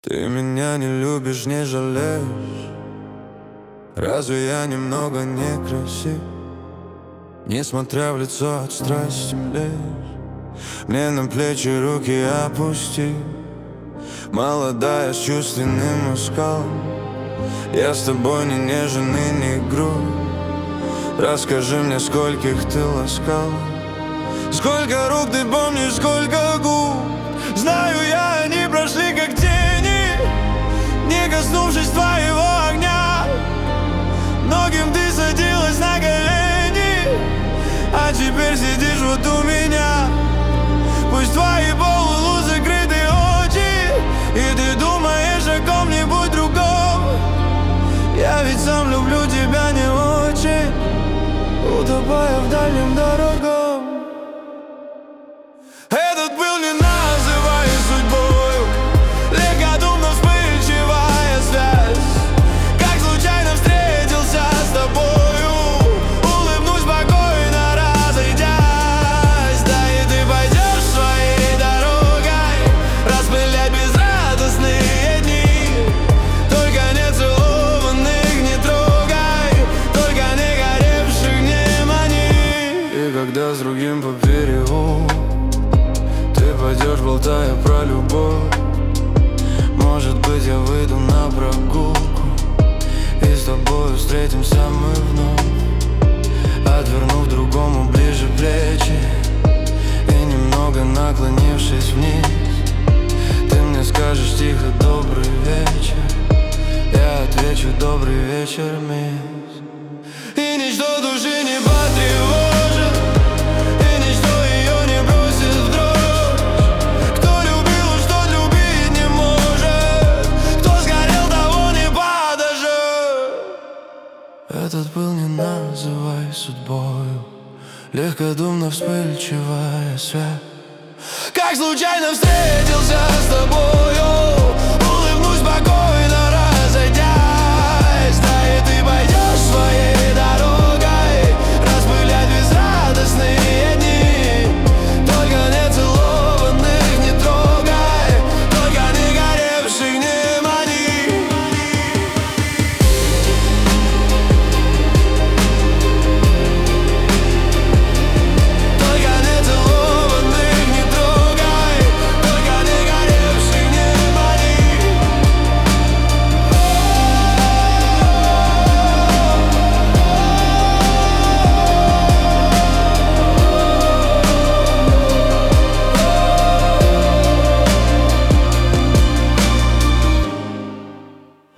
Ты меня не любишь, не жалеешь. Разве я немного некрасив? Несмотря в лицо от страсти млеешь. Мне на плечи руки опусти. Молодая с чувственным оскалом. Я с тобой не нежен и не груб. Расскажи мне, скольких ты ласкал. Сколько рук ты помнишь, сколько губ. Знаю я, они прошли как тени, не коснувшись твоего огня. Многим ты садилась на колени, а теперь сидишь вот у меня. Пусть твои полулу закрыты очи, и ты думаешь о ком-нибудь другом. Я ведь сам люблю тебя не очень, утопая в дальнем дорогом. Этот был не называй судьбою, легкодумно вспыльчивая связь. Как случайно встретился с тобою, улыбнусь спокойно, разойдясь. Да и ты пойдешь своей дорогой, распылять безрадостные дни. Только не целованных не трогай, только не горевших не мани. И когда с другим по берегу пойдешь, болтая про любовь, может быть, я выйду на прогулку, и с тобой встретимся мы вновь, отвернув другому ближе плечи и немного наклонившись вниз. Ты мне скажешь тихо: добрый вечер. Я отвечу: добрый вечер, мисс. И ничто души не потревожит, и ничто ее не бросит в дрожь. Этот был не называй судьбою, легкодумно вспыльчивая связь. Как случайно встретился с тобой.